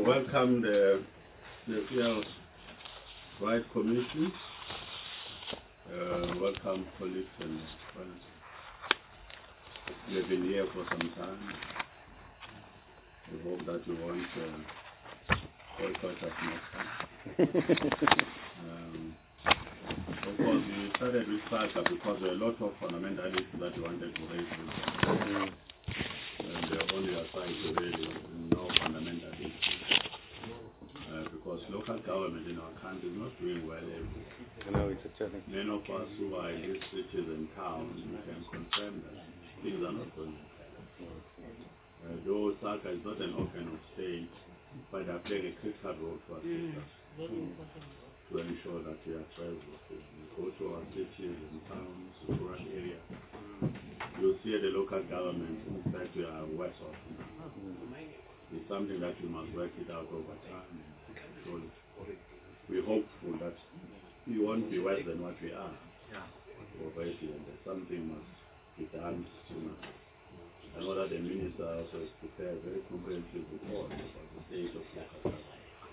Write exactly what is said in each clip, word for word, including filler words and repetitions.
welcome the, the Fields Right Commission. Uh, welcome colleagues and friends. We've been here for some time. We hope that you won't uh, boycott us next time. um, of course, we started with SACA because there are a lot of fundamental issues that we wanted to raise with them. And they're only assigned to really no fundamental issues. Uh, because local government in our country is not doing well everywhere. I know it's a challenge. Many of us who are in these cities and towns can confirm that things are not going well. Uh, though SACA is not an organ of state, but they are playing a critical role to assist us to ensure that we are trustworthy. We go to our cities and towns, rural areas. You'll see the local government, in fact, we are worse off now. It's something that we must work it out over time. Surely. We're hopeful that we won't be worse than what we are already, and that something must be done sooner. I know that the minister also has prepared a very comprehensive report about the state of local government.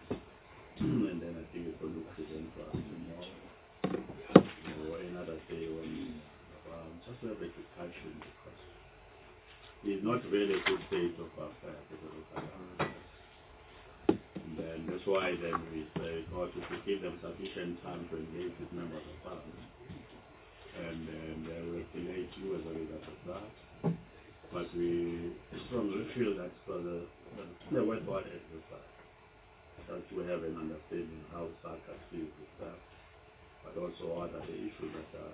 And then I think it's going to present to us tomorrow or another day when um, just to have a discussion, because it's not really a good state of affairs for the local government. And then that's why then we say, God, if we give them sufficient time to engage with members of parliament, and then they will estimate you as a result of that. But we strongly feel that for the, the, the worthwhile exercise, that we have an understanding how SACA sees itself, but also what are the issues that are.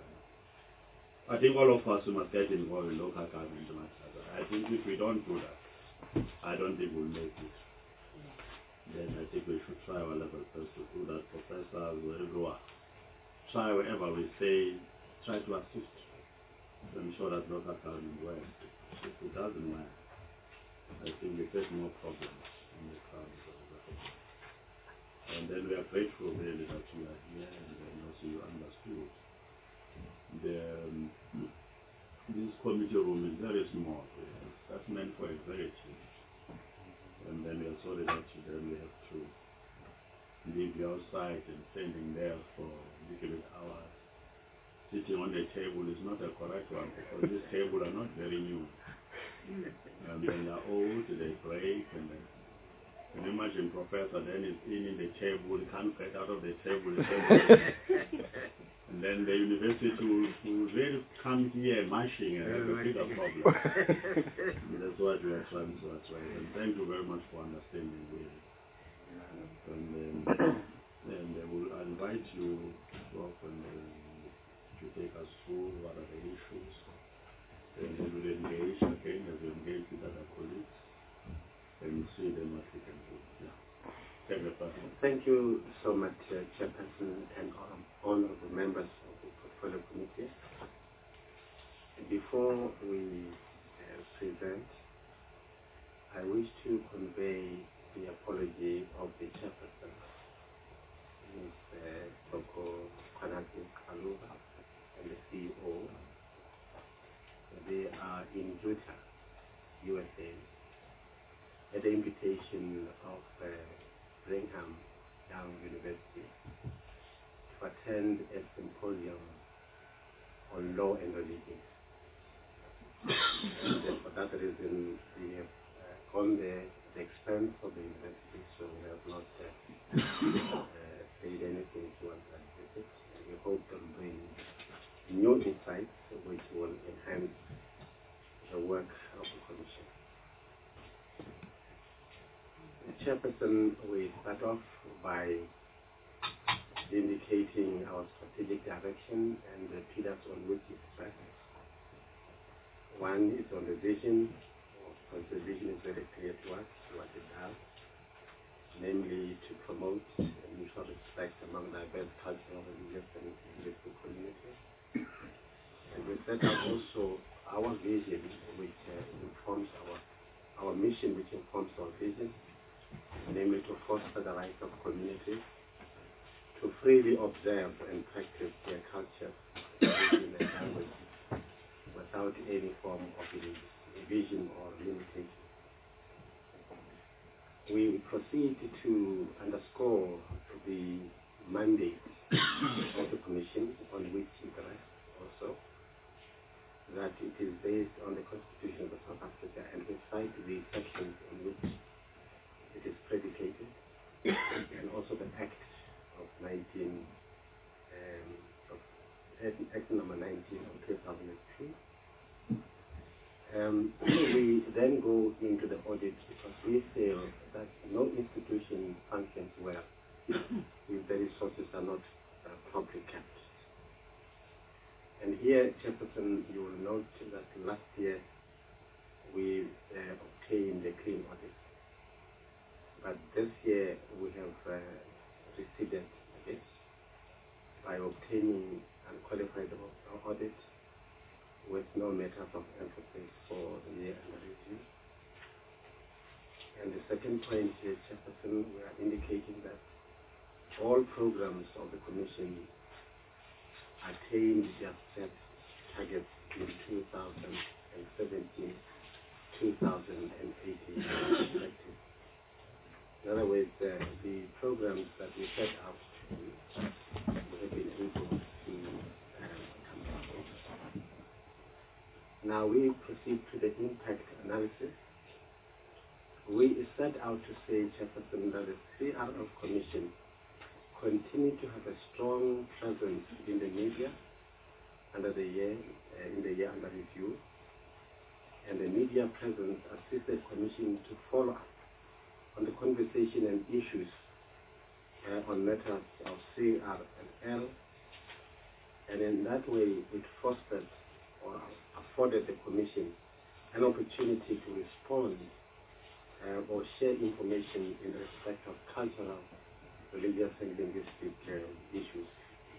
I think all of us must get involved in local government matters. I think if we don't do that, I don't think we'll make it. Then I think we should try our level best to do that. Professors, wherever, try wherever we say, try to assist to ensure that local government works. If it doesn't work, I think we face more problems in the country. And then we are grateful really that you are here and then also you understood. The, um, this committee room is very small. That's meant for a very team. And then we are sorry that then we have to leave you outside and standing there for a little bit hours. Sitting on the table is not a correct one because these tables are not very new. And then they are old, they break, and then can you imagine Professor then is in, in the table, he can't get out of the table. And then the university will, will really come here mashing and have a bigger problem. That's what we are trying to address. And thank you very much for understanding really. And then and they will invite you to open to take us through what are the issues. And then we'll engage again as we engage with other colleagues and see then what we can do. Yeah. Thank you so much, uh, Chairperson and um, honorable members of the Portfolio Committee. Before we uh, present, I wish to convey the apology of the Chairperson, Miz Uh, Toko Kwanati Kaluba, and the C E O. They are in Utah, U S A, at the invitation of uh, Brigham Young University to attend a symposium on law and religion. And uh, for that reason, we have uh, gone there at the expense of the university, so we have not uh, uh, paid anything towards that visit. And we hope to bring new insights which will enhance the work of the Commission. The Chairperson, we start off by indicating our strategic direction and the pillars on which it rests. One is on the vision, because the vision is very clear to us, what it does, namely to promote mutual respect among diverse cultural, religious, and linguistic communities. And we set out also our vision, which uh, informs our, our mission, which informs our vision, namely to foster the rights of communities to freely observe and practice their culture, religion, and language without any form of division or limitation. we proceed to underscore the mandate of the Commission, on which it rests also, that it is based on the Constitution of South Africa, and we cite the sections on which it is predicated, and also the Act of nineteen, um, of Act number nineteen of two thousand two. Um, we then go into the audit because we feel that no institution functions well if the resources are not uh, properly kept. And here, Chairperson, you will note that last year we uh, obtained a clean audit. But this year we have uh, receded a bit by obtaining unqualified audit with no matters of emphasis for the year under review. And the second point here, Chairperson, we are indicating that all programs of the Commission attained their set targets in two thousand seventeen, two thousand eighteen, respectively. In other words, uh, the programs that we set out to do, we have been able to um, come up with. Now we proceed to the impact analysis. We set out to say, Chairperson, that the C R L Commission continue to have a strong presence in the media under the year, uh, in the year under review, and the media presence assists the Commission to follow up on the conversation and issues uh, on matters of C R L, and in that way it fostered or afforded the Commission an opportunity to respond uh, or share information in respect of cultural, religious and linguistic um, issues.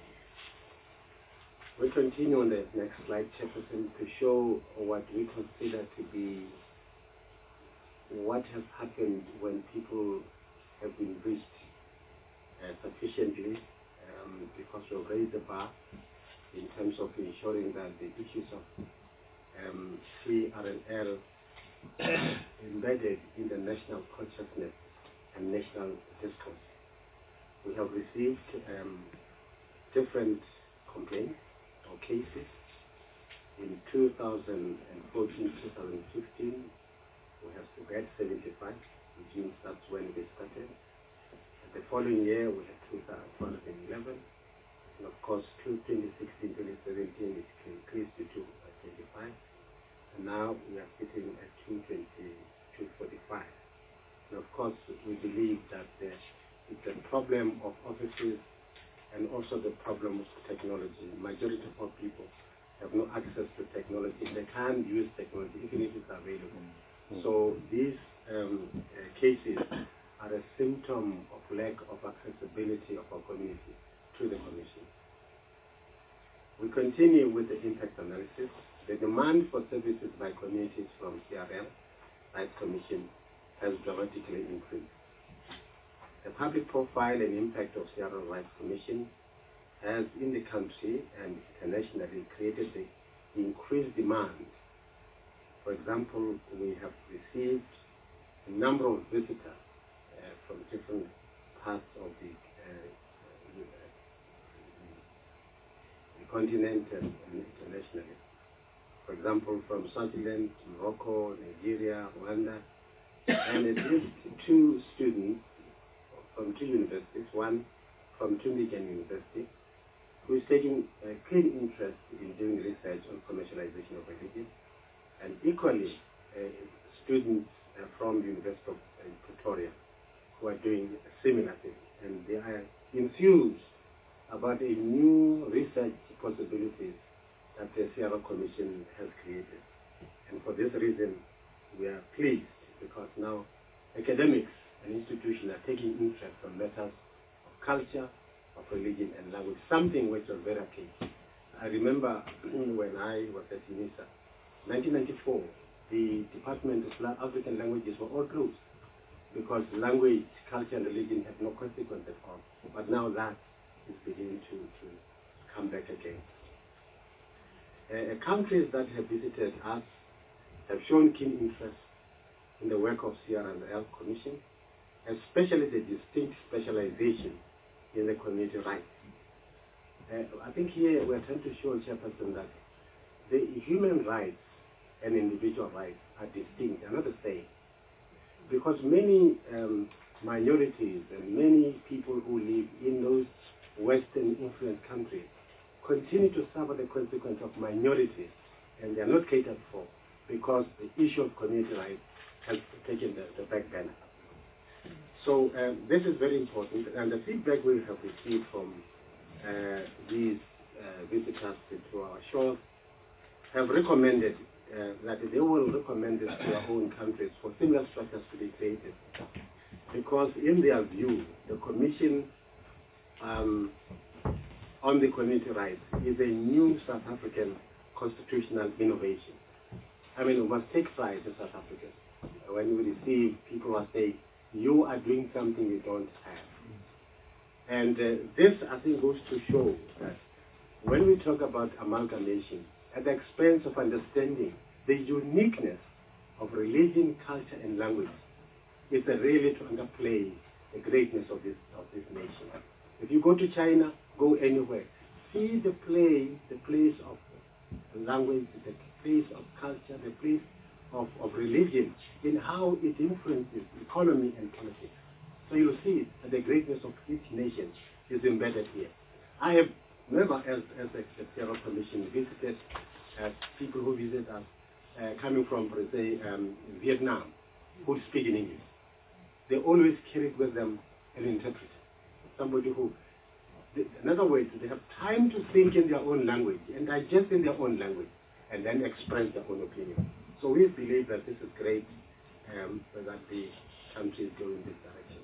We continue on the next slide, Chairperson, to show what we consider to be what has happened when people have been reached uh, sufficiently, um, because we've raised the bar in terms of ensuring that the issues of um, C R L embedded in the national consciousness and national discourse. We have received um, different complaints or cases. In two thousand fourteen, two thousand fifteen, we have had seventy-five, which means that's when they started. And the following year, we had two thousand eleven. And of course, twenty sixteen, twenty seventeen, it increased to two twenty-five. And now we are sitting at two twenty, two forty-five. And of course, we believe that uh, it's a problem of offices and also the problem of technology. Majority of our people have no access to technology. They can't use technology, even if it's available. Mm-hmm. So these um, uh, cases are a symptom of lack of accessibility of our community to the Commission. We continue with the impact analysis. The demand for services by communities from C R L Rights Commission has dramatically increased. The public profile and impact of C R L Rights Commission has in the country and internationally created the increased demand. For example, we have received a number of visitors uh, from different parts of the, uh, the continent and, and internationally. For example, from Swaziland, Morocco, Nigeria, Rwanda, and at least two students from two universities, one from Tübingen University, who is taking a keen interest in doing research on commercialization of religion, and equally uh, students uh, from the University of uh, Pretoria who are doing a similar thing, and they are enthused about a new research possibilities that the C R L Commission has created. And for this reason, we are pleased because now academics and institutions are taking interest in matters of culture, of religion and language, something which was very key. I remember when I was at UNISA, nineteen ninety-four, the Department of African Languages were all closed because language, culture and religion have no consequence at all. But now that is beginning to, to come back again. Uh, countries that have visited us have shown keen interest in the work of C R L Commission, especially the distinct specialization in the community rights. Uh, I think here we're trying to show, Chairperson, that the human rights and individual rights are distinct, they're not the same. Because many um, minorities and many people who live in those Western influenced countries continue to suffer the consequence of minorities, and they are not catered for because the issue of community rights has taken the, the back burner. So um, this is very important, and the feedback we have received from uh, these uh, visitors to our shores have recommended uh, that they will recommend this to their own countries for similar structures to be created. Because in their view, the Commission um, on the Community Rights is a new South African constitutional innovation. I mean, we must take pride in South Africa. When we receive people who say, you are doing something we don't have. And uh, this, I think, goes to show that when we talk about amalgamation, at the expense of understanding the uniqueness of religion, culture, and language, it's a really to underplay the greatness of this, of this nation. If you go to China, go anywhere, see the play, the place of language, the place of culture, the place of, of religion, in how it influences economy and politics. So you'll see that the greatness of each nation is embedded here. I have never, as, as a Secretarial Commission, visited uh, people who visit us uh, coming from, for say, um, Vietnam, who speak in English. They always carry with them an interpreter, somebody who, in other words, they have time to think in their own language and digest in their own language and then express their own opinion. So we believe that this is great, um, that the country is going in this direction.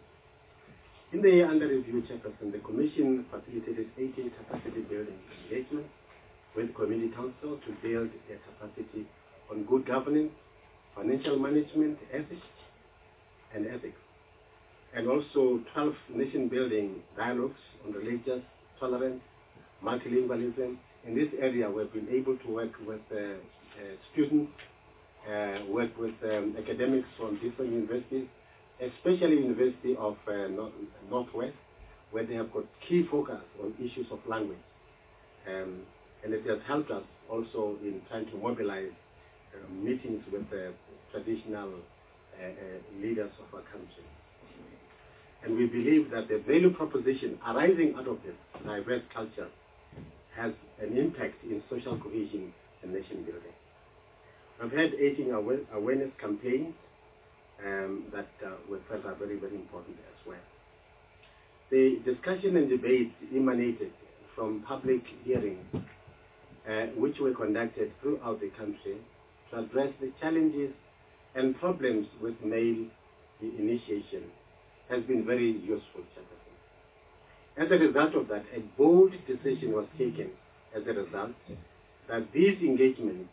In the year under review, Chairperson, the Commission facilitated eighteen capacity building engagements with Community Council to build their capacity on good governance, financial management, ethics, and ethics. And also twelve nation-building dialogues on religious tolerance, multilingualism. In this area, we've been able to work with uh, uh, students, uh, work with um, academics from different universities, especially University of uh, North, Northwest, where they have got key focus on issues of language. Um, and it has helped us also in trying to mobilize uh, meetings with uh, traditional uh, uh, leaders of our country. And we believe that the value proposition arising out of this diverse culture has an impact in social cohesion and nation building. I've had eighteen awareness campaigns um, that uh, we felt are very, very important as well. The discussion and debate emanated from public hearings uh, which were conducted throughout the country to address the challenges and problems with male initiation has been very useful. As a result of that, a bold decision was taken as a result that these engagements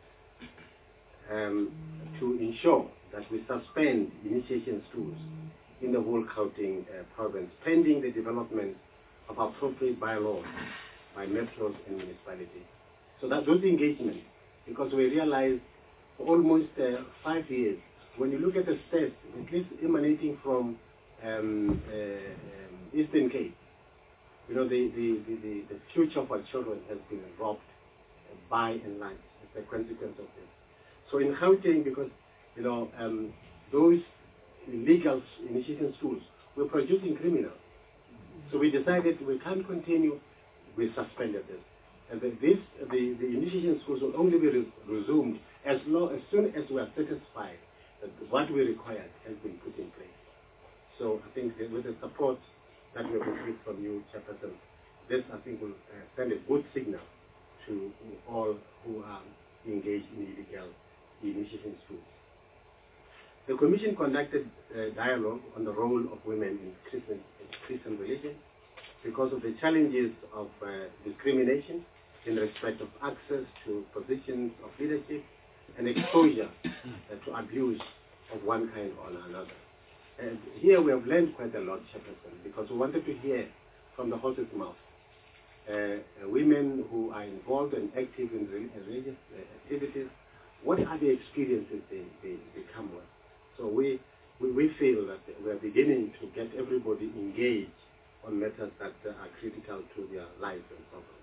um, to ensure that we suspend initiation schools in the whole Gauteng uh, province, pending the development of appropriate bylaws by metros and municipalities. So that those engagements, because we realized for almost uh, five years, when you look at the stats, at least emanating from um, uh, um, Eastern Cape, you know, the, the, the, the future of our children has been robbed by and large as a consequence of this. So in Gauteng, because, you know, um, those illegal initiation schools were producing criminals. So we decided we can't continue, we suspended this. And that this, the, the initiation schools will only be res resumed as, long, as soon as we are satisfied that what we required has been put in place. So I think that with the support that we have received from you, Chairperson, this I think will uh, send a good signal to all who are engaged in illegal initiation schools. The Commission conducted a dialogue on the role of women in Christian, in Christian religion because of the challenges of uh, discrimination in respect of access to positions of leadership and exposure uh, to abuse of one kind or another. And here we have learned quite a lot, Chairperson, because we wanted to hear from the horse's mouth uh, uh, women who are involved and active in religious uh, activities. What are the experiences they, they, they come with? So we we, we feel that we are beginning to get everybody engaged on matters that uh, are critical to their lives and so on.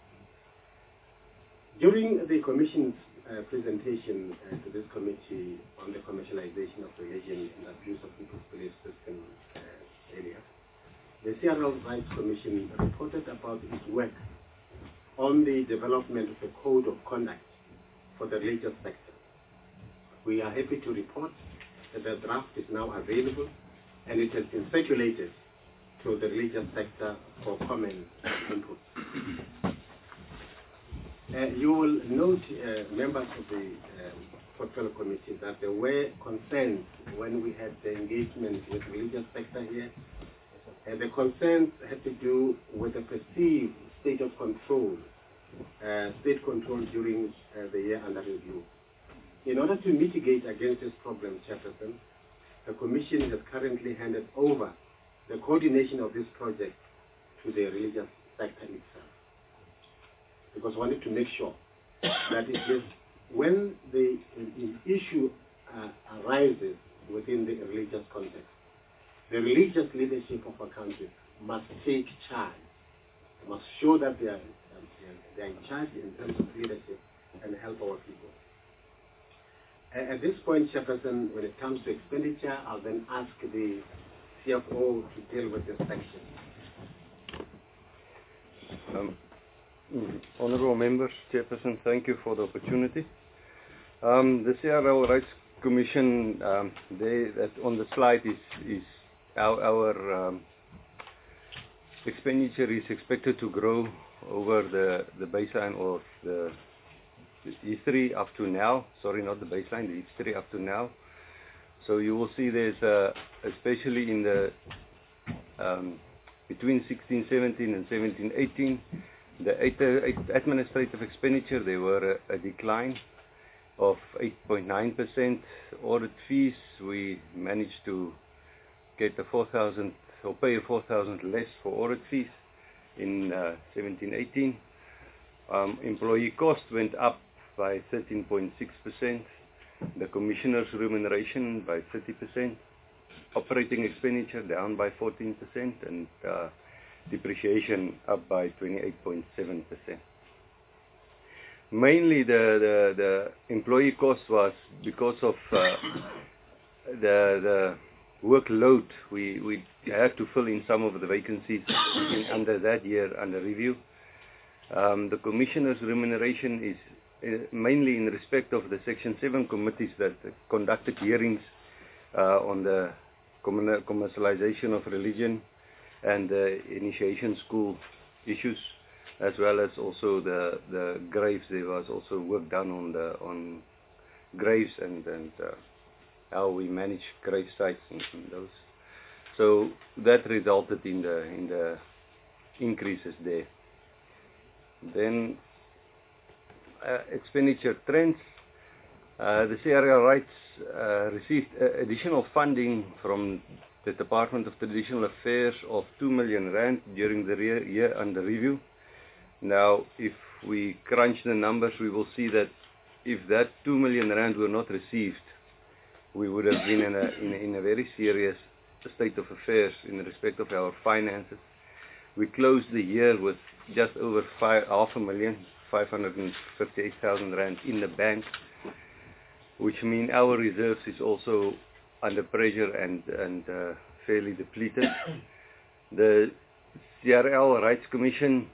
During the Commission's uh, presentation uh, to this committee on the commercialization of religion and abuse of people's belief system uh, area, the C R L Rights Commission reported about its work on the development of a code of conduct for the religious sector. We are happy to report that the draft is now available and it has been circulated to the religious sector for comment and input. Uh, you will note, uh, members of the um, Portfolio Committee, that there were concerns when we had the engagement with the religious sector here. Uh, the concerns had to do with the perceived state of control, uh, state control during uh, the year under review. In order to mitigate against this problem, Chairperson, the Commission has currently handed over the coordination of this project to the religious sector itself, because we wanted to make sure that it is when the, the issue uh, arises within the religious context, the religious leadership of our country must take charge, must show that they are, they are in charge in terms of leadership and help our people. At this point, Chairperson, when it comes to expenditure, I'll then ask the C F O to deal with this section. Um, Honourable members, Chairperson, thank you for the opportunity. Um, the C R L Rights Commission, um, they, that on the slide is, is our, our um, expenditure is expected to grow over the, the baseline or the history up to now. Sorry, not the baseline, the history up to now. So you will see there's, a, especially in the um, between sixteen seventeen and seventeen eighteen, the administrative expenditure, there were a, a decline of eight point nine percent. Audit fees, we managed to get a four thousand or pay a four thousand less for audit fees in uh, seventeen eighteen. Um, employee cost went up by thirteen point six percent. The commissioner's remuneration by thirty percent. Operating expenditure down by fourteen percent, and uh, depreciation up by twenty-eight point seven percent. Mainly the, the, the employee cost was because of uh, the, the workload. We, we had to fill in some of the vacancies in, under that year under review. Um, the commissioner's remuneration is uh, mainly in respect of the Section seven committees that conducted hearings uh, on the commercialization of religion and the initiation school issues, as well as also the the graves. There was also work done on the on graves and and uh, how we manage grave sites and, and those. So that resulted in the in the increases there. Then uh, expenditure trends. Uh, the C R L Rights uh, received uh, additional funding from the Department of Traditional Affairs of two million rand during the year, year under review. Now, if we crunch the numbers, we will see that if that two million rand were not received, we would have been in a, in a, in a very serious state of affairs in respect of our finances. We closed the year with just over five, half a million, five hundred fifty-eight thousand rand in the bank, which means our reserves is also under pressure and, and uh, fairly depleted. The C R L Rights Commission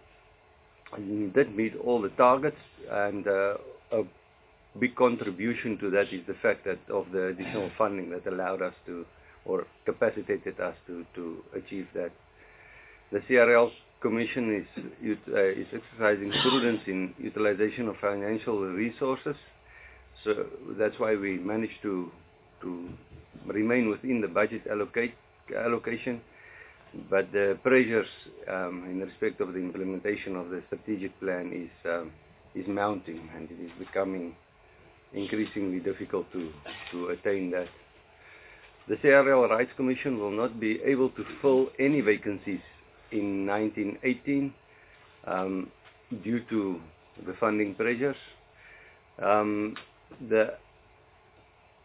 did meet all the targets, and uh, a big contribution to that is the fact that of the additional funding that allowed us to, or capacitated us to, to achieve that. The C R L Commission is, uh, is exercising prudence in utilization of financial resources. So that's why we managed to to remain within the budget allocate, allocation, but the pressures um, in respect of the implementation of the strategic plan is um, is mounting, and it is becoming increasingly difficult to to attain that. The C R L Rights Commission will not be able to fill any vacancies in nineteen eighteen um, due to the funding pressures. Um, the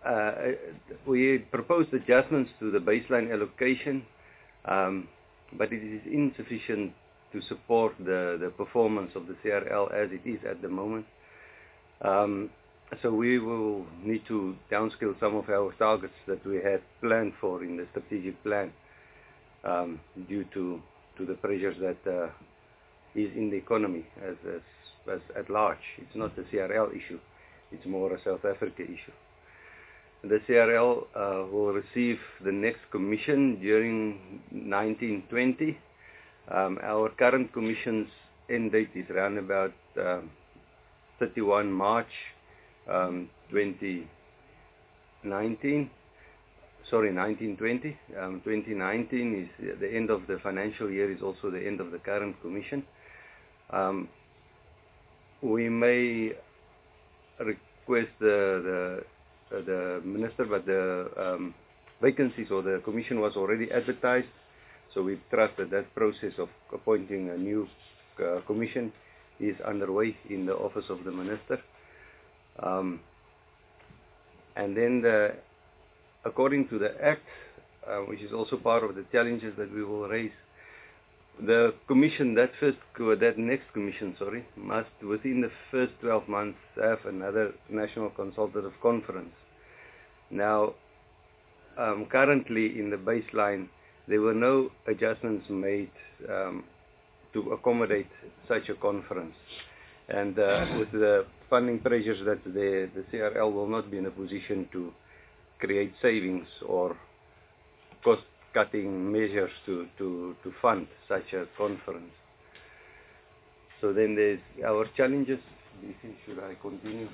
uh, we proposed adjustments to the baseline allocation, um, but it is insufficient to support the, the performance of the C R L as it is at the moment. Um, so we will need to downscale some of our targets that we had planned for in the strategic plan um, due to, to the pressures that uh, is in the economy as, as, as at large. It's not a C R L issue, it's more a South Africa issue. The C R L uh, will receive the next commission during nineteen twenty. Um, our current commission's end date is around about uh, thirty-first March um, twenty nineteen. Sorry, nineteen twenty. Um, twenty nineteen is the end of the financial year, is also the end of the current commission. Um, we may request the, the the minister, but the um, vacancies or the commission was already advertised, so we trust that that process of appointing a new uh, commission is underway in the office of the minister. Um, and then the, according to the Act, uh, which is also part of the challenges that we will raise, the commission, that first, that next commission, sorry, must within the first twelve months have another national consultative conference. Now, um, currently in the baseline, there were no adjustments made um, to accommodate such a conference. And uh, with the funding pressures that the, the C R L will not be in a position to create savings or cost-cutting measures to, to, to fund such a conference. So then there's our challenges. Should I continue?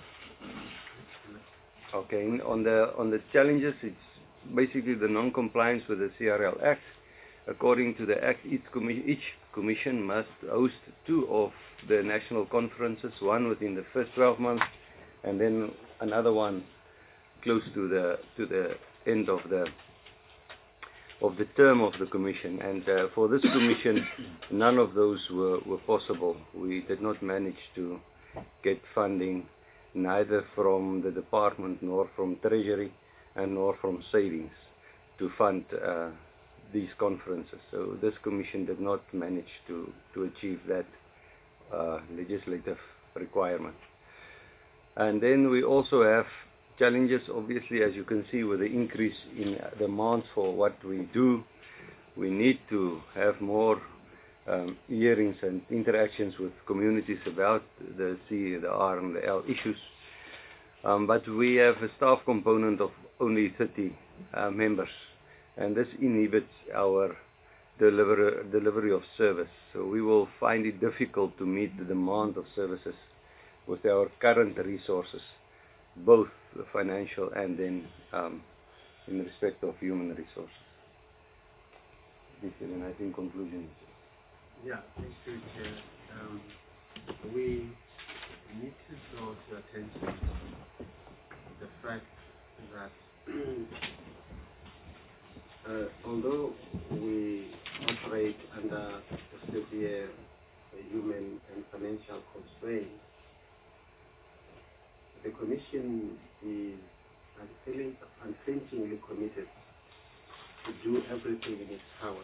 Okay, on the on the challenges, it's basically the non-compliance with the C R L Act. According to the Act, each, commi each commission must host two of the national conferences, one within the first twelve months, and then another one close to the to the end of the of the term of the commission. And uh, for this commission, none of those were, were possible. We did not manage to get funding, neither from the department nor from Treasury and nor from savings, to fund uh, these conferences. So this commission did not manage to, to achieve that uh, legislative requirement. And then we also have challenges, obviously, as you can see, with the increase in demands for what we do. We need to have more um, hearings and interactions with communities about the C, the R, and the L issues. Um, but we have a staff component of only thirty uh, members, and this inhibits our deliver, delivery of service. So we will find it difficult to meet the demand of services with our current resources, both financial and then um, in respect of human resources. This is, and I think, conclusion. Yeah, thank you, Chair. Um, we need to draw to attention the fact that uh, although we operate under severe human and financial constraints, the Commission is unflinchingly committed to do everything in its power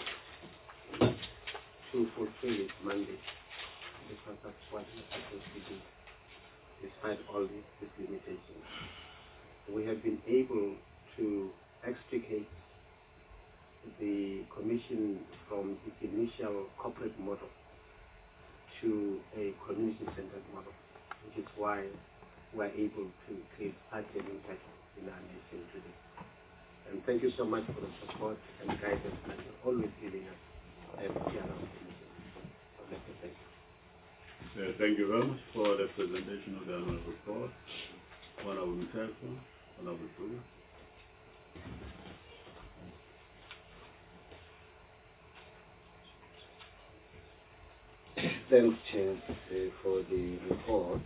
to fulfill its mandate, because that's what it's supposed to do, despite all these, these limitations. We have been able to extricate the Commission from its initial corporate model to a community-centered model, which is why we're able to create such an impact in our nation today. And thank you so much for the support and guidance that you're always giving us as P R L Commission. Okay, thank you. Uh, thank you very much for the presentation of the annual report. Honorable Mthethwa, Honorable Tuga. Thanks, Chair, uh, for the report.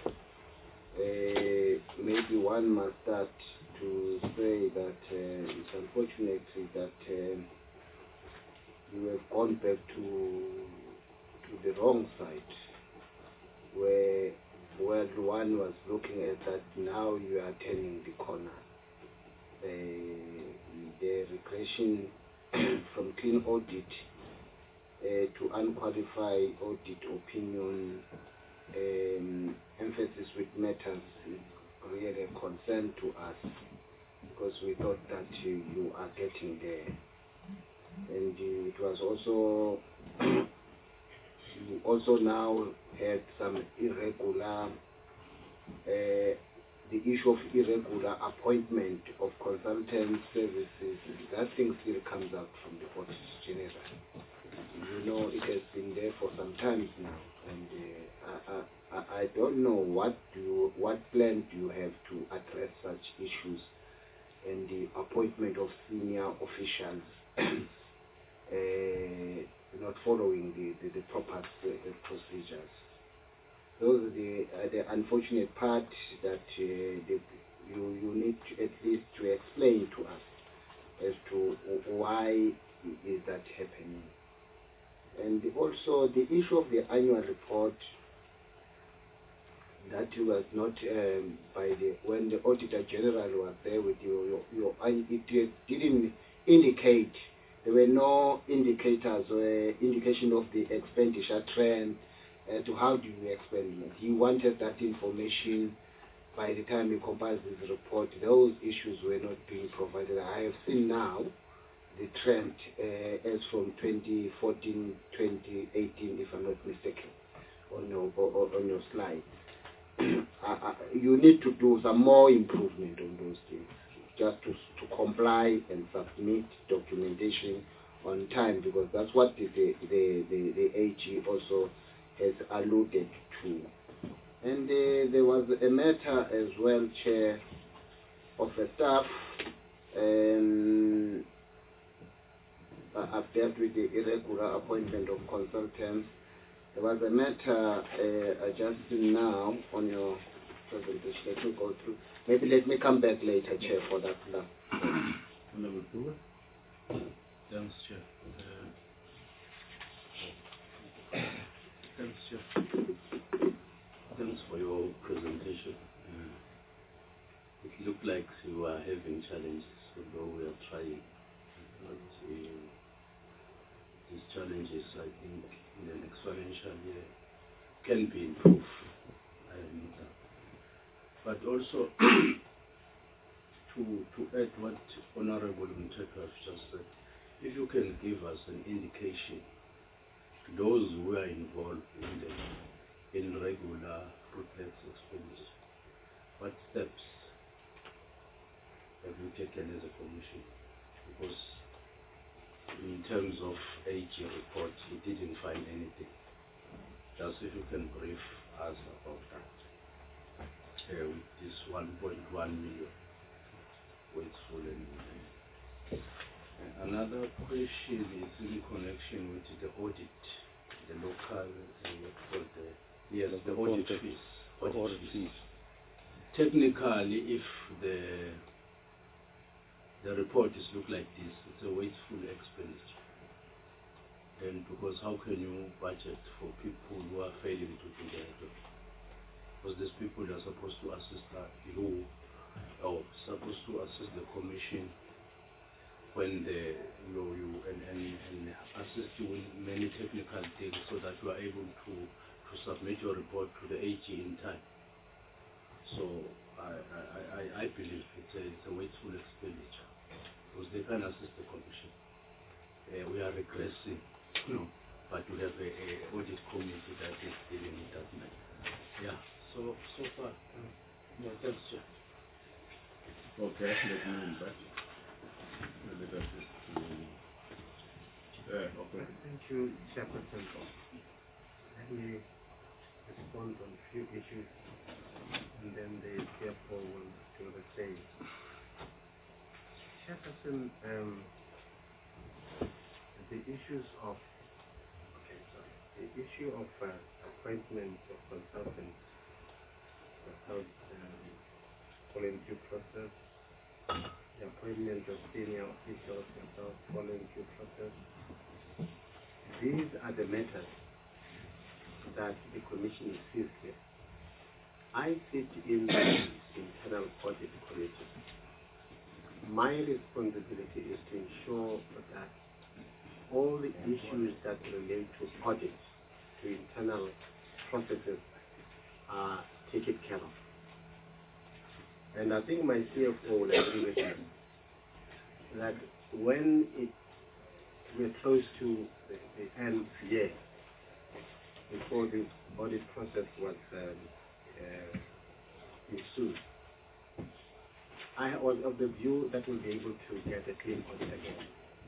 Uh, maybe one must start to say that uh, it's unfortunate that uh, you have gone back to to the wrong side, where where one was looking at that now you are turning the corner. the regression from clean audit uh, to unqualified audit opinion, um, emphasis with matters is really a concern to us, because we thought that uh, you are getting there. And uh, it was also, you also now had some irregular, uh, the issue of irregular appointment of consultant services. That thing still comes out from the Audit General. You know, it has been there for some time now, and uh, I, I, I don't know what do you, what plan do you have to address such issues and the appointment of senior officials uh, not following the, the, the proper uh, procedures. Those are the, uh, the unfortunate part that uh, the, you, you need to at least to explain to us as to why is that happening. And also the issue of the annual report that was not um, by the, when the Auditor General was there with you, your, your, it didn't indicate, there were no indicators or indication of the expenditure trend as to how do you expend it. He wanted that information by the time he compiled his report. Those issues were not being provided. I have seen now the trend uh, as from twenty fourteen, twenty eighteen, if I'm not mistaken, on your, or, on your slide. uh, you need to do some more improvement on those things, just to, to comply and submit documentation on time, because that's what the, the, the, the, the A G also has alluded to. And uh, there was a matter as well, Chair, of a staff. Um, I've dealt with the irregular appointment of consultants. There was a matter uh, adjusting now on your presentation. Let me go through. Maybe let me come back later, Chair, for that. Honorable Brewer. Thanks, Chair. Uh, thanks, Chair. Thanks for your presentation. Uh, it looked like you are having challenges, although we are trying. But uh, these challenges, I think, in the next financial year can be improved. I have no doubt. But also, to to add what Honorable Mthethwa has just said, if you can give us an indication to those who are involved in the in regular fruitless expenditure, what steps have you taken as a commission? Because in terms of A G report, we didn't find anything. Just if you can brief us about that. Uh, with this one point one million wasteful and uh, another question is in connection with the audit, the local, uh, what called the, yes, the, the audit fees. Audit, audit fees. fees. Technically, if the the report is look like this, it's a wasteful expenditure. And because how can you budget for people who are failing to do their job? Because these people are supposed to assist you, or supposed to assist the commission when the you know, you and, and, and assist you in many technical things, so that you are able to to submit your report to the A G in time. So I I, I, I believe it's a, it's a wasteful expenditure, because they can assist the commission. Uh, we are regressing, you know, but we have a, a audit committee that is dealing with that matter. Yeah. So so far, uh, no, thanks, Chair. Okay, let me move back. Let us just to uh, okay. Thank you, Chairperson. Let me respond on a few issues, and then the C F O will do the same. Chairperson, um, the issues of okay, sorry, the issue of uh, appointment of consultants without um, following due process, the appointment of senior officials without following due process. These are the matters that the Commission sees here. I sit in the Internal Audit Committee, my responsibility is to ensure that all the issues that relate to audits, to internal processes, are taken care of. And I think my C F O will agree with me that when it, we're close to the, the end year, before this audit process was um, uh, ensued, I was of the view that we'll be able to get a clean audit again.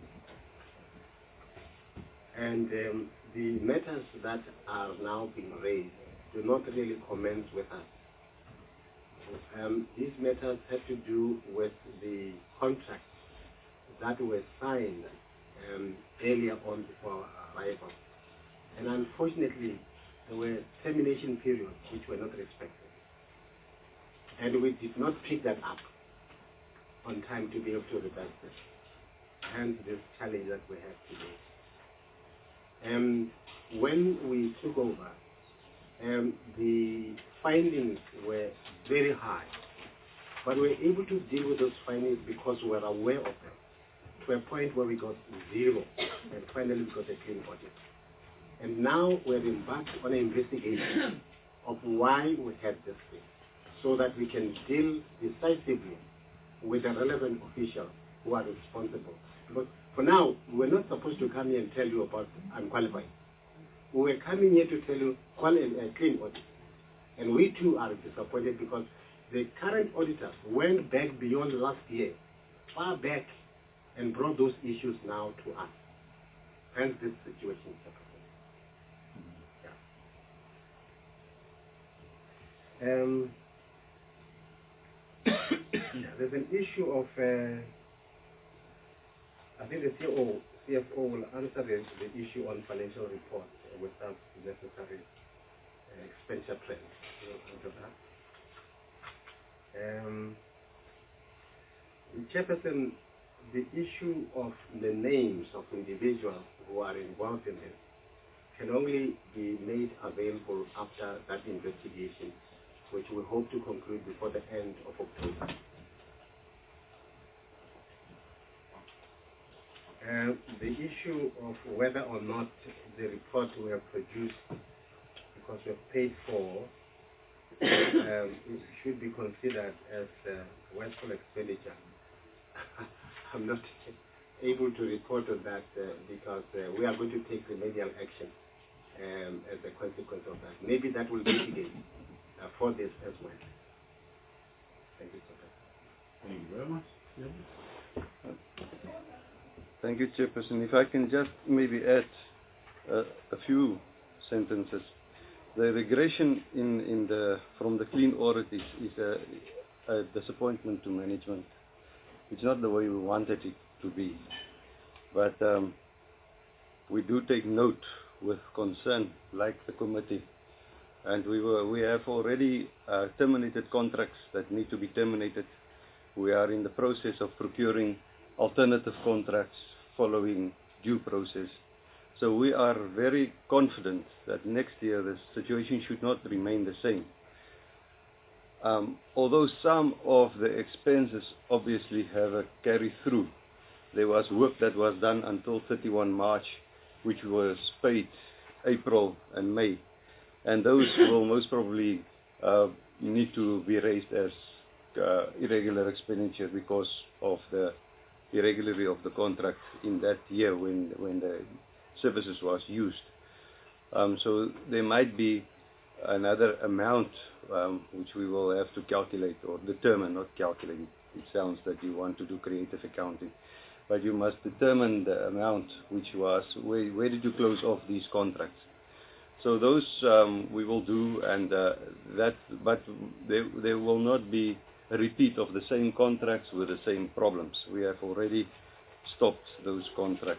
And um, the matters that are now being raised do not really commence with us. Um, these matters have to do with the contracts that were signed um, earlier on before our arrival. And unfortunately, there were termination periods which were not respected. And we did not pick that up on time to be able to reverse this. Hence this challenge that we have today. Um, when we took over, um, the findings were very high, but we were able to deal with those findings because we were aware of them, to a point where we got zero, and finally we got a clean audit. And now we're embarked on an investigation of why we had this thing, so that we can deal decisively with the relevant officials who are responsible. Because for now, we're not supposed to come here and tell you about unqualified. We were coming here to tell you quali uh, clean audit. And we too are disappointed because the current auditors went back beyond last year, far back, and brought those issues now to us. Hence this situation is yeah. Um, yeah, there's an issue of, uh, I think the C O, C F O will answer the, the issue on financial reports without necessary uh, expenditure trends. We'll answer that. Um, Chairperson, the issue of the names of individuals who are involved in this can only be made available after that investigation, which we hope to conclude before the end of October. Uh, the issue of whether or not the report we have produced, because we have paid for, um, it should be considered as uh, wasteful expenditure. I'm not able to report on that uh, because uh, we are going to take remedial action um, as a consequence of that. Maybe that will mitigate uh, for this as well. Thank you, sir. Thank you very much. Yeah. Thank you, Chairperson. If I can just maybe add uh, a few sentences. The regression in, in the, from the clean audit is, is a, a disappointment to management. It's not the way we wanted it to be. But um, we do take note with concern, like the committee. And we, were, we have already uh, terminated contracts that need to be terminated. We are in the process of procuring alternative contracts following due process. So we are very confident that next year the situation should not remain the same. Um, although some of the expenses obviously have a carry through, there was work that was done until thirty-first March, which was paid April and May, and those will most probably uh, need to be raised as uh, irregular expenditure because of the irregularity of the contract in that year when when the services was used. Um, so there might be another amount um, which we will have to calculate or determine, not calculate. It sounds that you want to do creative accounting, but you must determine the amount which was, where, where did you close off these contracts? So those um, we will do, and uh, that, but there, there will not be a repeat of the same contracts with the same problems. We have already stopped those contracts.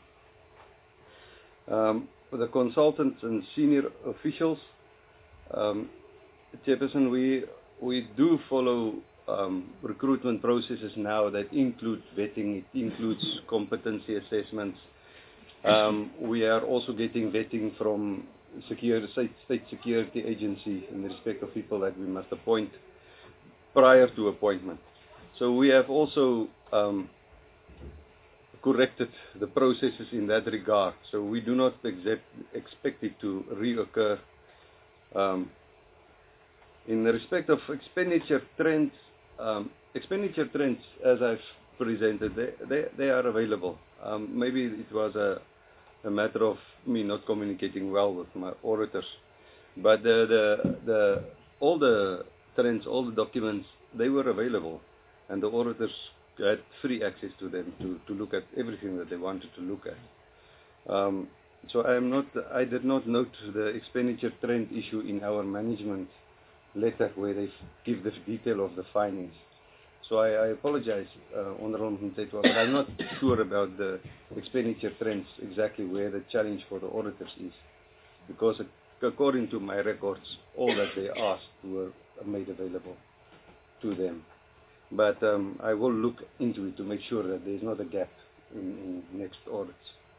Um, for the consultants and senior officials, um, Chairperson, we we do follow um, recruitment processes now that include vetting, it includes competency assessments. Um, we are also getting vetting from secure, state, state security agency in respect of people that we must appoint prior to appointment. So we have also um, corrected the processes in that regard. So we do not accept, expect it to reoccur. Um, in respect of expenditure trends, um, expenditure trends, as I've presented, they, they, they are available. Um, maybe it was a, a matter of me not communicating well with my auditors, but the, the, the, all the trends, all the documents, they were available, and the auditors had free access to them to, to look at everything that they wanted to look at. Um, so I am not, I did not note the expenditure trend issue in our management letter where they give the detail of the findings. So I, I apologize, uh, Honorable Mtetwa, but I'm not sure about the expenditure trends, exactly where the challenge for the auditors is, because according to my records, all that they asked were made available to them. But um, I will look into it to make sure that there is not a gap in, in next audits.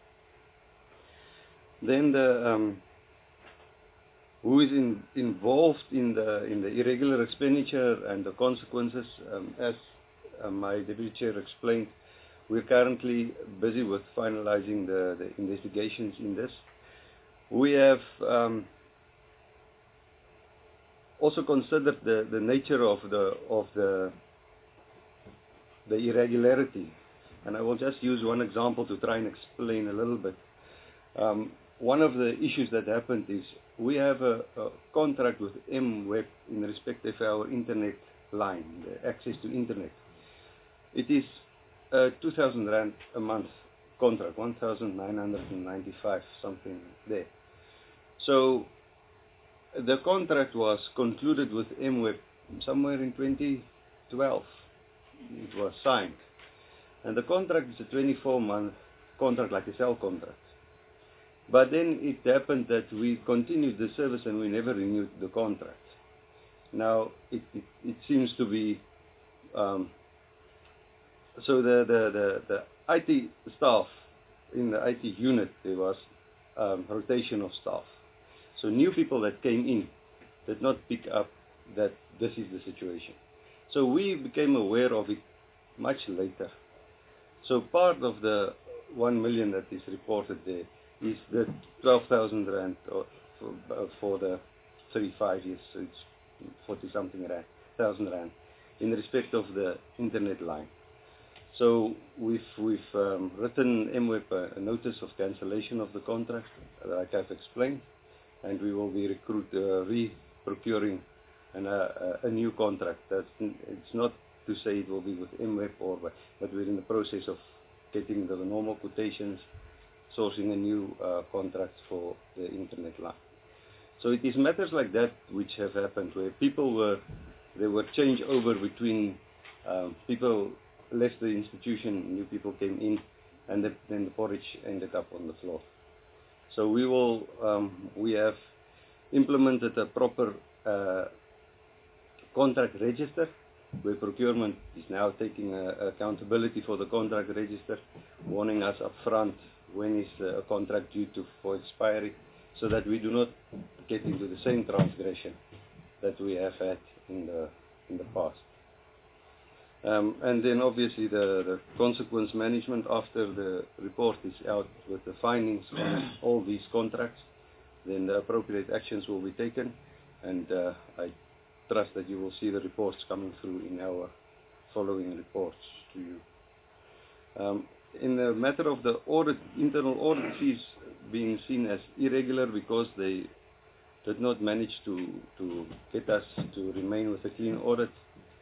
Then the um, who is in, involved in the in the irregular expenditure and the consequences? Um, as uh, my deputy chair explained, we're currently busy with finalizing the, the investigations in this. We have um, also considered the, the nature of the of the the irregularity, and I will just use one example to try and explain a little bit. Um, one of the issues that happened is we have a, a contract with M Web in respect of our internet line, the access to internet. It is a two thousand rand a month contract, one thousand nine hundred ninety-five, something there. So the contract was concluded with M Web somewhere in twenty twelve. It was signed, and the contract is a twenty-four month contract, like a cell contract. But then it happened that we continued the service and we never renewed the contract. Now it, it, it seems to be um, so the, the, the, the I T staff in the I T unit, there was um, rotation of staff. So new people that came in did not pick up that this is the situation. So we became aware of it much later. So part of the one million that is reported there is the twelve thousand rand for, for the three, five years, so it's forty something rand, thousand rand, in respect of the internet line. So we've, we've um, written M Web a, a notice of cancellation of the contract, like I've explained, and we will be recruit, uh, re-procuring And a, a new contract. That's, it's not to say it will be with M Web or, but we're in the process of getting the normal quotations, sourcing a new uh, contract for the internet line. So it is matters like that which have happened, where people were, there were changeover between um, people left the institution, new people came in, and the, then the porridge ended up on the floor. So we will, um, we have implemented a proper uh, contract register, where procurement is now taking uh, accountability for the contract register, warning us up front when is uh, a contract due to for expiry, so that we do not get into the same transgression that we have had in the in the past. Um, and then obviously the, the consequence management after the report is out with the findings on all these contracts, then the appropriate actions will be taken, and uh, I trust that you will see the reports coming through in our following reports to you. Um, in the matter of the audit, internal audit fees being seen as irregular because they did not manage to, to get us to remain with a clean audit,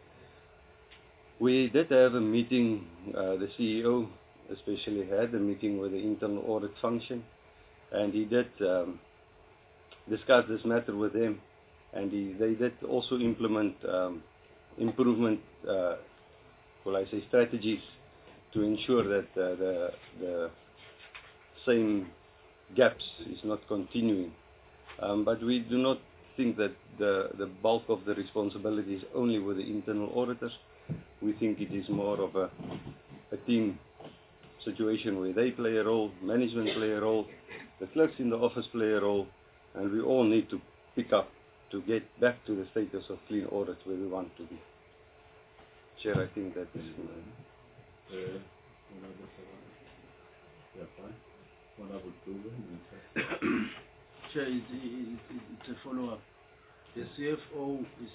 we did have a meeting, uh, the C E O especially had a meeting with the internal audit function, and he did um, discuss this matter with them. And he, they did also implement um, improvement, uh, well, I say strategies to ensure that uh, the, the same gaps is not continuing. Um, but we do not think that the, the bulk of the responsibility is only with the internal auditors. We think it is more of a, a team situation where they play a role, management play a role, the clerks in the office play a role, and we all need to pick up to get back to the status of clean audit where we want to be. Chair, I think that is... Uh, Honorable Sarah. Yeah, fine. Honorable Dube, Minister. Chair, it, it, it, it's a follow-up. The C F O is,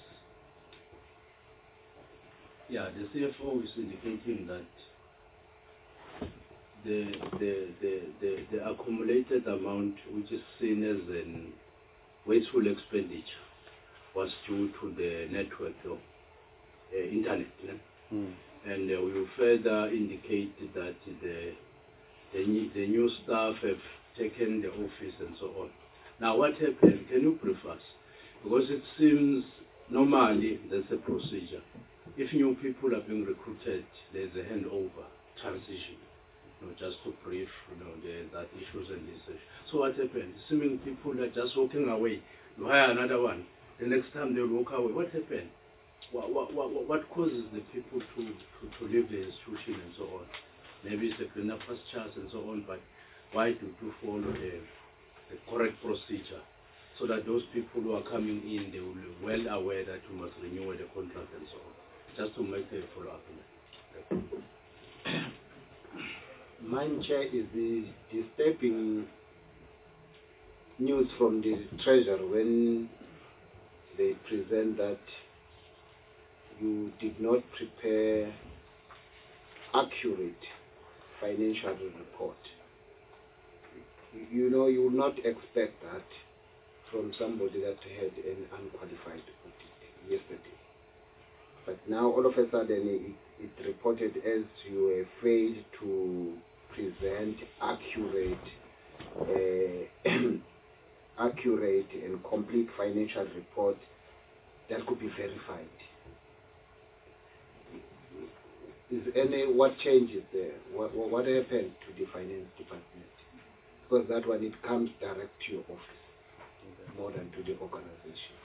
yeah, the C F O is indicating that the the the the, the accumulated amount, which is seen as an wasteful expenditure, was due to the network of uh, internet. Yeah? Mm. And uh, we will further indicate that the the new, the new staff have taken the office and so on. Now, what happened? Can you brief us? Because it seems normally there's a procedure. If new people are being recruited, there's a handover transition, you know, just to brief, you know, the, that issues and this issue. So what happened? Seeming people are just walking away. You hire another one. The next time they'll walk away. What happened? What, what, what, what causes the people to, to, to leave the institution and so on? Maybe it's a greener pastures and so on, but why do you follow the, the correct procedure so that those people who are coming in, they will be well aware that you must renew the contract and so on? Just to make a follow-up. Mine, Chair, is the disturbing news from the Treasurer when they present that you did not prepare accurate financial report. You know, you would not expect that from somebody that had an unqualified audit yesterday. But now all of a sudden it, it reported as you were failed to present accurate, uh, accurate and complete financial report that could be verified. Is any what changes there? What, what happened to the finance department? Because that one, it comes direct to your office more than to the organization.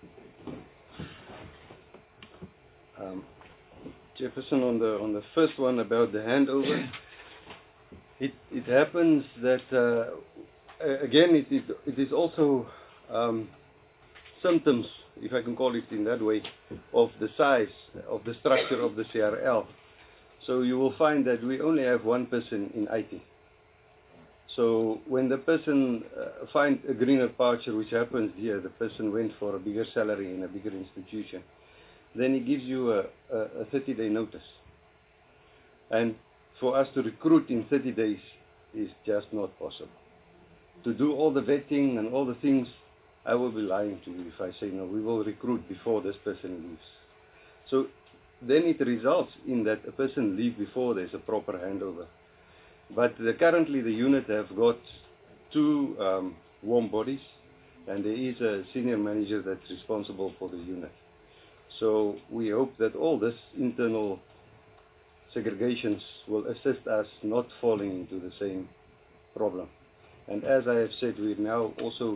Um, Jefferson, on the on the first one about the handover, it it happens that uh, again it, it it is also um, symptoms, if I can call it in that way, of the size of the structure of the C R L. So you will find that we only have one person in I T. So when the person uh, finds a greener pasture, which happens here, the person went for a bigger salary in a bigger institution, then he gives you a, a, a thirty day notice. And for us to recruit in thirty days is just not possible. To do all the vetting and all the things, I will be lying to you if I say no, we will recruit before this person leaves. So then it results in that a person leaves before there's a proper handover. But the, currently the unit have got two um, warm bodies, and there is a senior manager that's responsible for the unit. So we hope that all this internal segregations will assist us not falling into the same problem. And as I have said, we now also,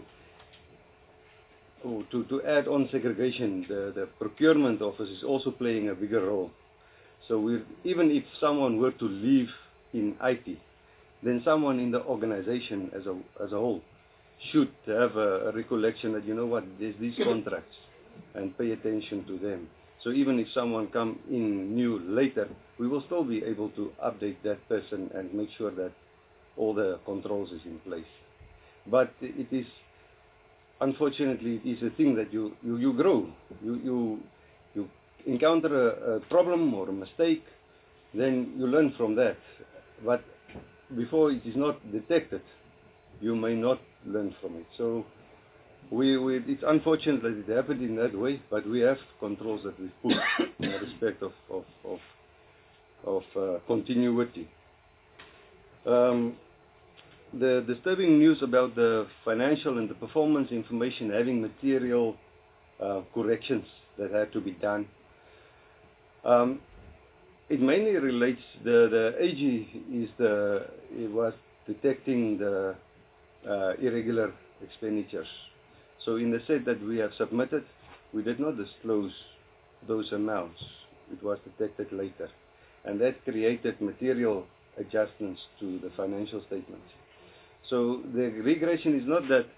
oh, to, to add on segregation, the, the procurement office is also playing a bigger role. So we're, even if someone were to leave in I T, then someone in the organization as a, as a whole should have a, a recollection that, you know what, there's these contracts, and pay attention to them. So even if someone come in new later, we will still be able to update that person and make sure that all the controls is in place. But it is, unfortunately, it is a thing that you, you, you grow. You, you, you encounter a, a problem or a mistake, then you learn from that. But before it is not detected, you may not learn from it. So we, we, it's unfortunate that it happened in that way, but we have controls that we've put in respect of, of, of, of uh, continuity. Um, the disturbing news about the financial and the performance information having material uh, corrections that had to be done. Um, it mainly relates, the, the A G is the, it was detecting the uh, irregular expenditures. So in the set that we have submitted, we did not disclose those amounts. It was detected later. And that created material adjustments to the financial statements. So the regression is not that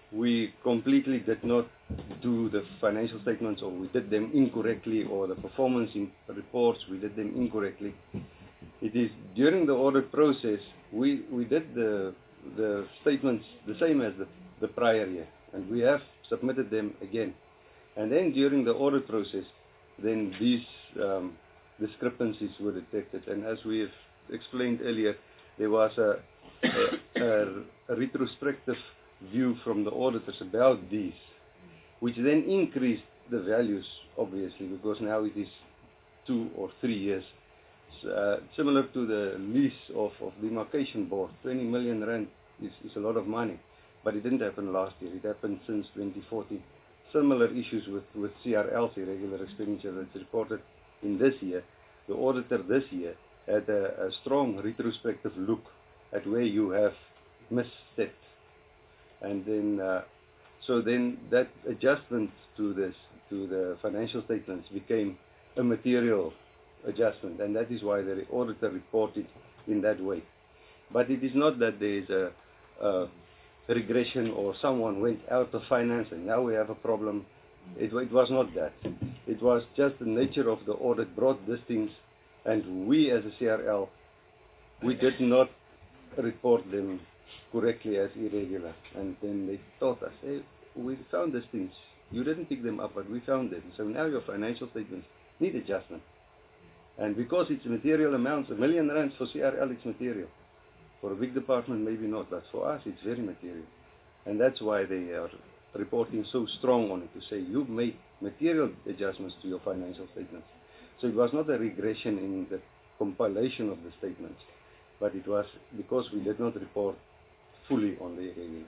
we completely did not do the financial statements, or we did them incorrectly, or the performance in reports, we did them incorrectly. It is during the audit process, we, we did the, the statements the same as the, the prior year, and we have submitted them again. And then during the audit process, then these um, discrepancies were detected. And as we have explained earlier, there was a, a, a, a retrospective view from the auditors about these, which then increased the values, obviously, because now it is two or three years. Uh, similar to the lease of, of demarcation board, twenty million rand is, is a lot of money, but it didn't happen last year, it happened since twenty fourteen. Similar issues with, with C R L's irregular expenditure that's reported in this year. The auditor this year had a, a strong retrospective look at where you have misstepped. And then, uh, so then that adjustment to this, to the financial statements became a material adjustment, and that is why the auditor reported in that way. But it is not that there is a, a regression or someone went out of finance and now we have a problem. It, it was not that. It was just the nature of the audit brought these things, and we as a C R L, we did not report them correctly as irregular. And then they told us, hey, we found these things. You didn't pick them up, but we found them. So now your financial statements need adjustment. And because it's material amounts, a million rands for C R L, it's material. For a big department, maybe not, but for us, it's very material. And that's why they are reporting so strong on it, to say you've made material adjustments to your financial statements. So it was not a regression in the compilation of the statements, but it was because we did not report fully on the irregular.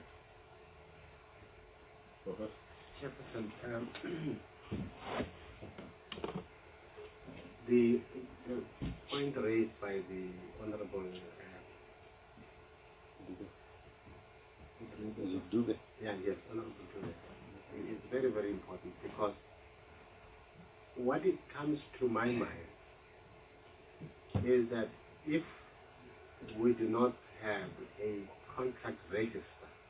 Chairperson, um, the, the point raised by the Honorable uh, Dube. Yeah, yes, Honorable Dube, is very, very important, because what it comes to my mind is that if we do not have a contract register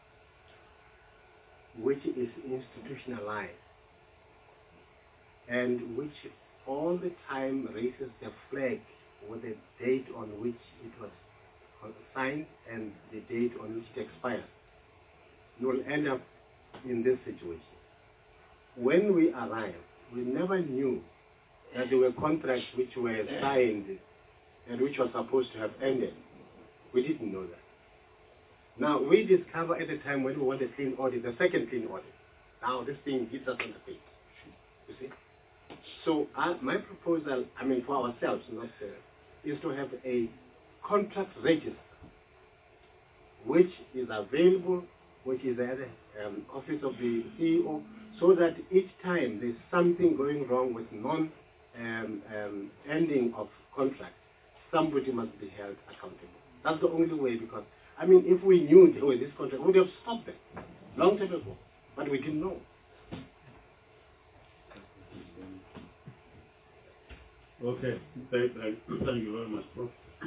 which is institutionalized and which all the time raises the flag with the date on which it was signed and the date on which it expires, you will end up in this situation. When we arrived, we never knew that there were contracts which were signed and which were supposed to have ended. We didn't know that. Now, we discover at the time when we want a clean audit, the second clean audit. Now, this thing hits us on the face. You see? So, uh, my proposal, I mean, for ourselves, not uh, is to have a contract register which is available, which is at the um, office of the C E O, so that each time there's something going wrong with non um, um, ending of contract, somebody must be held accountable. That's the only way, because, I mean, if we knew there was this contract, we would have stopped it long time ago, but we didn't know. Okay, thank, thank, thank you very much, Prof.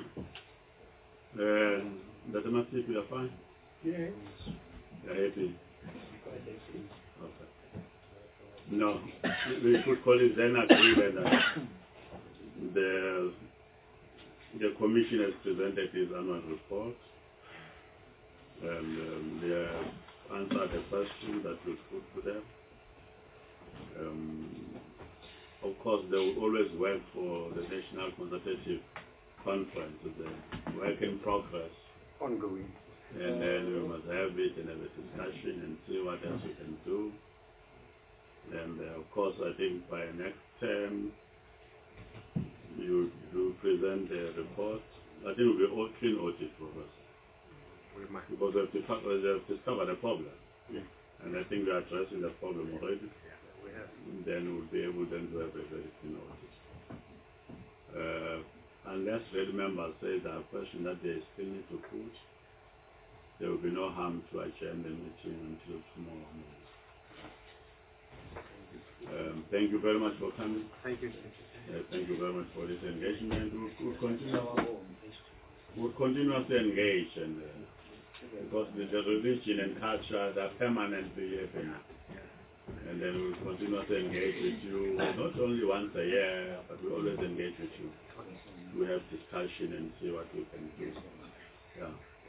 Uh, Doctor Matip, you are fine? Yes. You are happy? Okay. No, we could call it then agree that the, the Commission has presented its annual report, and um, they have answered the question that we put to them. Um, of course, they will always work for the National Consultative Conference, the work in progress. Ongoing. And then we must have it and have a discussion and see what else we can do. And uh, of course, I think by next term, you do present the report. I think it will be all clean audit for us. We might. Because we have, to, we have discovered a problem. Yeah. And I think we are addressing the problem already. Yeah, we have. Then we'll be able then to have a very clean audit. Uh, unless the members say there are questions that they still need to put, there will be no harm to adjourn the meeting until tomorrow morning. Um, thank you very much for coming. Thank you. Uh, thank you very much for this engagement. We'll, we'll continue. We'll continue to engage and uh, Because the, the religion and culture, they're permanently happening. And then we will continue to engage with you, not only once a year, but we always engage with you. We have discussion and see what we can do. Yeah.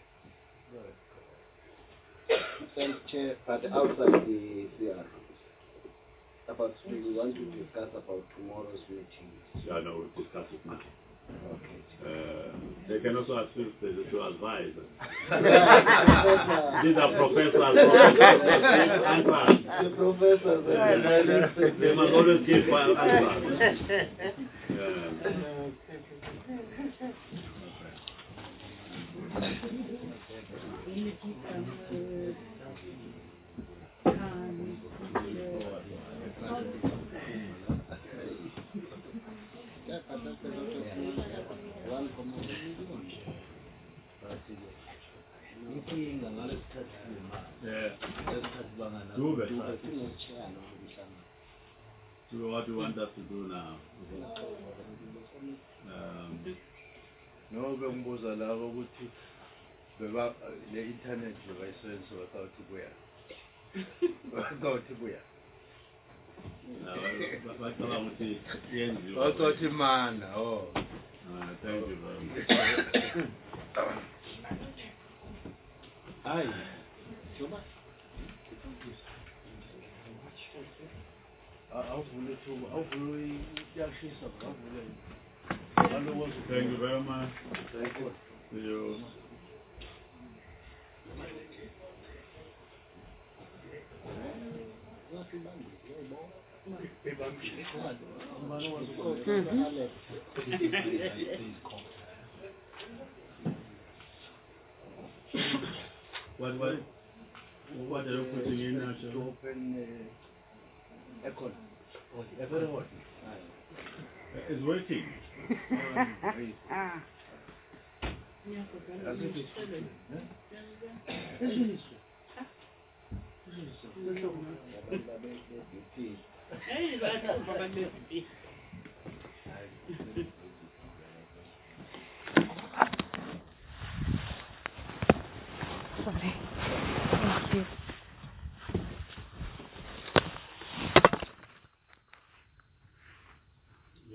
Thanks, Chair. But outside the C R, about we want to discuss about tomorrow's meeting. Yeah, no, we'll discuss it now. Okay. Uh, they can also assist the to advise. Professor. These are professors. Professors answers. The professors. Yeah. They must always give answers. Yeah. Yeah. Do better. So what do you want us to do now? Um, No, bengibuza laba ukuthi beba le internet bayisebenzisa without kuya. Without kuya. bacabanga ukuthi yenziwe. Without imana, oh. Uh, thank you very much. Hayi. Awuvule thuba, awuvule iyashisa, awuvule. Thank you very much. Thank you. See you. What what what are you putting in now, sir? To open uh, aircon. Every what? It's working. As it is. Sorry.